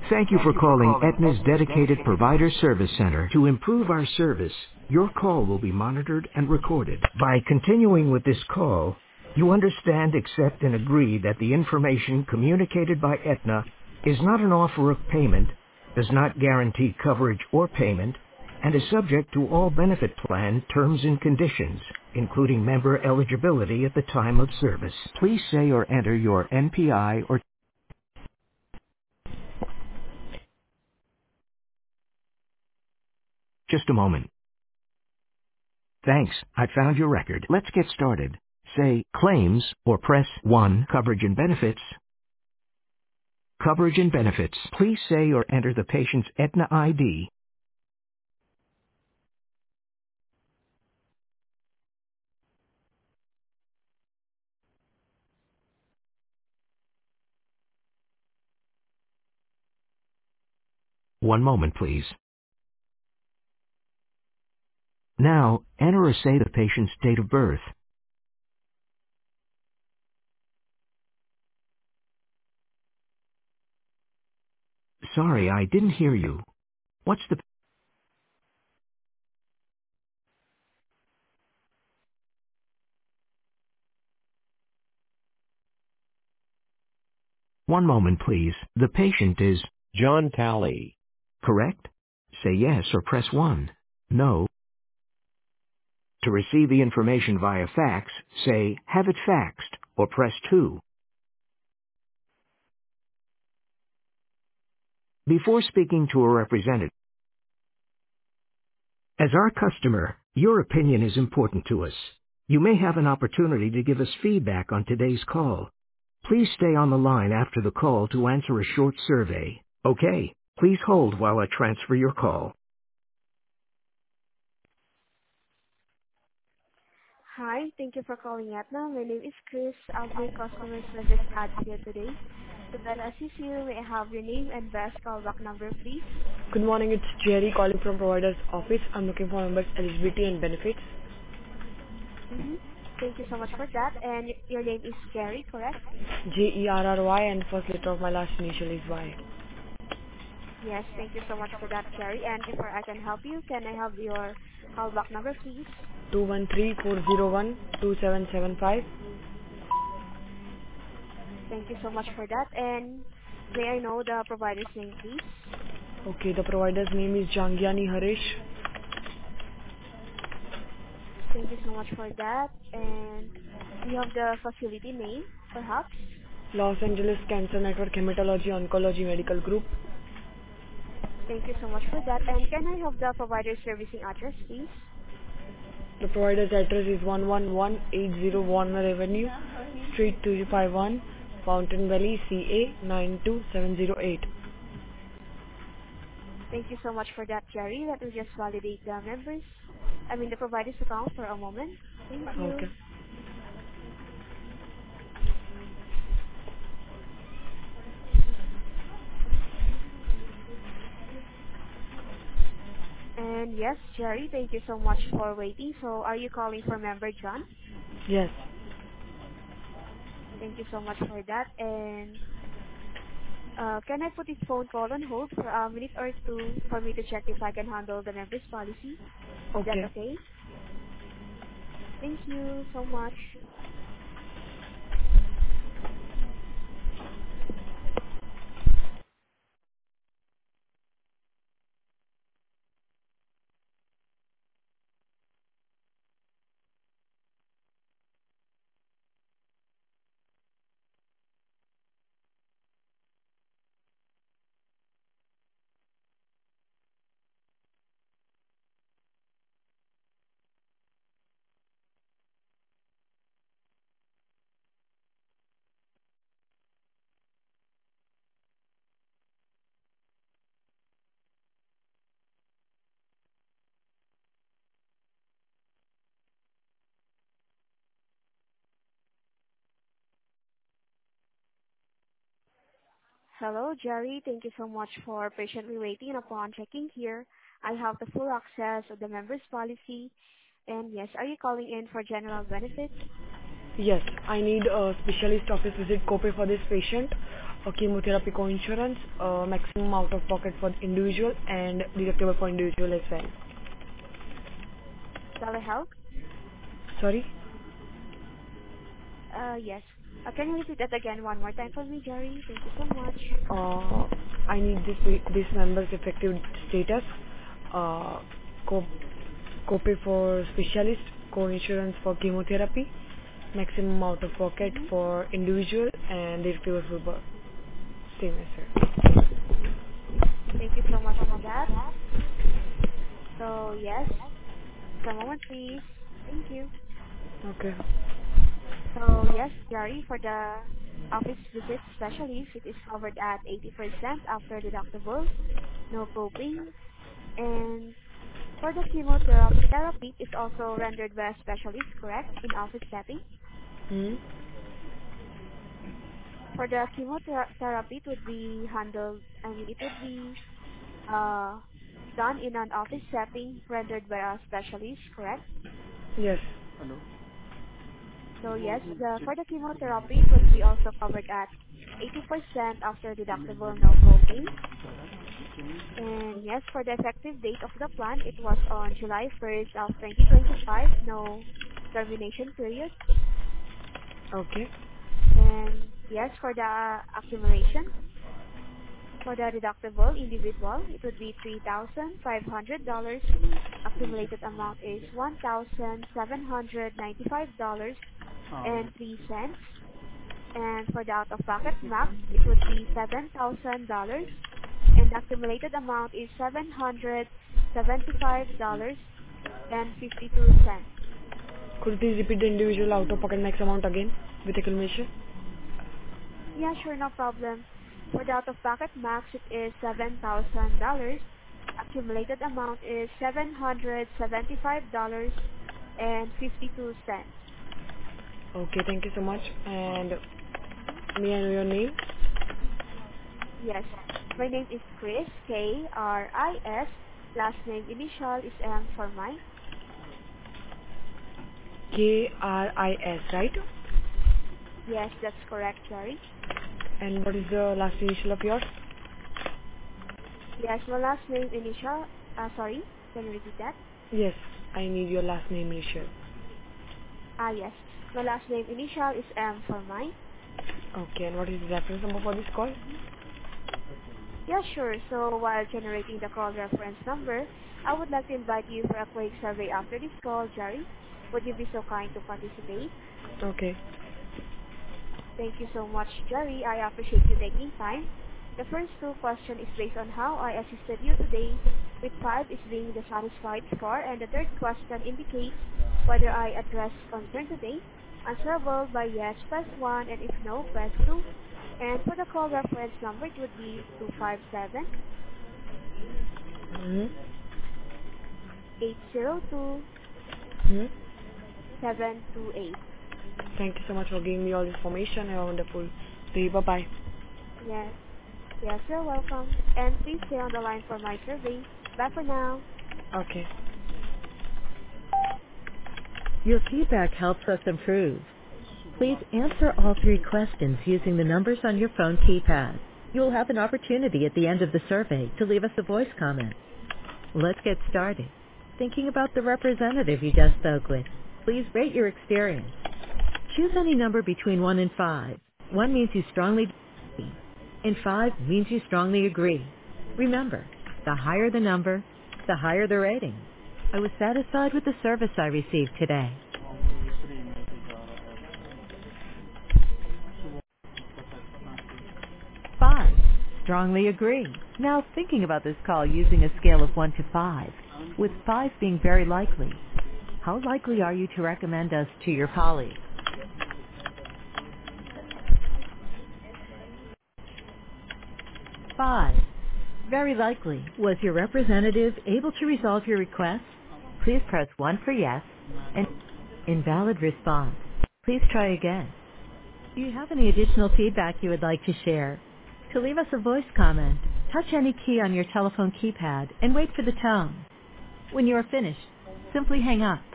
Thank you for calling Aetna's dedicated provider service center. To improve our service, your call will be monitored and recorded. By continuing with this call, you understand, accept, and agree that the information communicated by Aetna is not an offer of payment, does not guarantee coverage or payment, and is subject to all benefit plan terms and conditions, including member eligibility at the time of service. Please say or enter your NPI or just a moment. Thanks, I found your record. Let's get started. Say claims or press 1. Coverage and benefits. Coverage and benefits. Please say or enter the patient's Aetna ID. One moment, please. Now, enter or say the patient's date of birth. Sorry, I didn't hear you. What's the... One moment, please. The patient is John Talley. correct? Say yes or press 1. No. To receive the information via fax, say have it faxed or press 2. Before speaking to a representative, as our customer, your opinion is important to us. You may have an opportunity to give us feedback on today's call. Please stay on the line after the call to answer a short survey. Okay, please hold while I transfer your call. Hi, thank you for calling Aetna. My name is Chris. I'll be your customer service advocate today. To better assist you, may I have your name and best callback number, please? Good morning, it's Jerry calling from provider's office. I'm looking for members eligibility and benefits. Mm-hmm. Thank you so much for that. And your name is Jerry, correct? Jerry and first letter of my last initial is Y. Yes, thank you so much for that, Jerry. And before I can help you, can I have your callback number, please? 213-401-2775. Thank you so much for that. And may I know the provider's name, please? Okay, the provider's name is Jangyani Harish. Thank you so much for that. And do you have the facility name, perhaps? Los Angeles Cancer Network Hematology Oncology Medical Group. Thank you so much for that. And can I have the provider's servicing address, please? The provider's address is 11180 Warner Avenue, Suite 251, Fountain Valley, CA 92708. Thank you so much for that, Jerry. Let me just validate the provider's account for a moment. Thank you. Okay. And yes, Jerry, thank you so much for waiting. So are you calling for member John? Yes. Thank you so much for that. And can I put this phone call on hold for a minute or two for me to check if I can handle the member's policy? Is that Okay. okay? Thank you so much. Hello, Jerry. Thank you so much for patiently waiting. Upon checking here, I have the full access of the member's policy. And yes, are you calling in for general benefits? Yes, I need a specialist office visit copay for this patient. chemotherapy co-insurance, maximum out of pocket for individual and deductible for individual as well. Telehealth? Sorry? Yes. Can you repeat that again one more time for me, Jerry? Thank you so much. I need this member's effective status, uh, co- copay for specialist, co-insurance for chemotherapy, maximum out of pocket Mm-hmm. for individual and deductible for same as well. Thank you so much for that. So, yes. Just a moment, please. Thank you. Okay. So, yes, Jerry, for the office visit specialist, it is covered at 80% after deductible, no copay. And for the chemotherapy, it's also rendered by a specialist, correct, in office setting. Hmm? For the chemotherapy, it would be handled, it would be uh, done in an office setting rendered by a specialist, correct? Yes. So yes, for the chemotherapy, it would be also covered at 80% after deductible, no copay. And yes, for the effective date of the plan, it was on July 1st of 2025, no termination period. Okay. And yes, for the accumulation, for the deductible individual, it would be $3,500. Accumulated amount is $1,795.03. And for the out-of-pocket max, it would be $7,000. And the accumulated amount is $775.52. Could you please repeat the individual out-of-pocket max amount again with accumulation? Yeah, sure, no problem. For the out-of-pocket max, it is $7,000. Accumulated amount is $775.52. Okay, thank you so much. And may I know your name? Yes, my name is Chris, K-R-I-S. Last name initial is M for mine. K-R-I-S, right? Yes, that's correct, Jerry. And what is the last initial of yours? Yes, my last name initial, sorry, can you repeat that? Yes, I need your last name initial. Yes, my last name initial is M for mine. Okay, and what is the reference number for this call? Yeah, sure. So while generating the call reference number, I would like to invite you for a quick survey after this call, Jerry. Would you be so kind to participate? Okay. Thank you so much, Jerry. I appreciate you taking time. The first two questions is based on how I assisted you today, with 5 is being the satisfied score, and the third question indicates whether I addressed concern today. Answerable by yes, press 1, and if no, press 2. And for the call reference number, it would be 257 Hmm? 802 Hmm? 728. Thank you so much for giving me all the information. Have a wonderful day. Bye-bye. Yes. Yes, you're welcome. And please stay on the line for my survey. Bye for now. Okay. Your feedback helps us improve. Please answer all three questions using the numbers on your phone keypad. You will have an opportunity at the end of the survey to leave us a voice comment. Let's get started. Thinking about the representative you just spoke with, please rate your experience. Choose any number between 1 and 5. 1 means you strongly disagree, and 5 means you strongly agree. Remember, the higher the number, the higher the rating. I was satisfied with the service I received today. 5. Strongly agree. Now thinking about this call using a scale of 1 to 5, with 5 being very likely, how likely are you to recommend us to your colleagues? 5. Very likely. Was your representative able to resolve your request? Please press 1 for yes, and invalid response. Please try again. Do you have any additional feedback you would like to share? To leave us a voice comment, touch any key on your telephone keypad and wait for the tone. When you are finished, simply hang up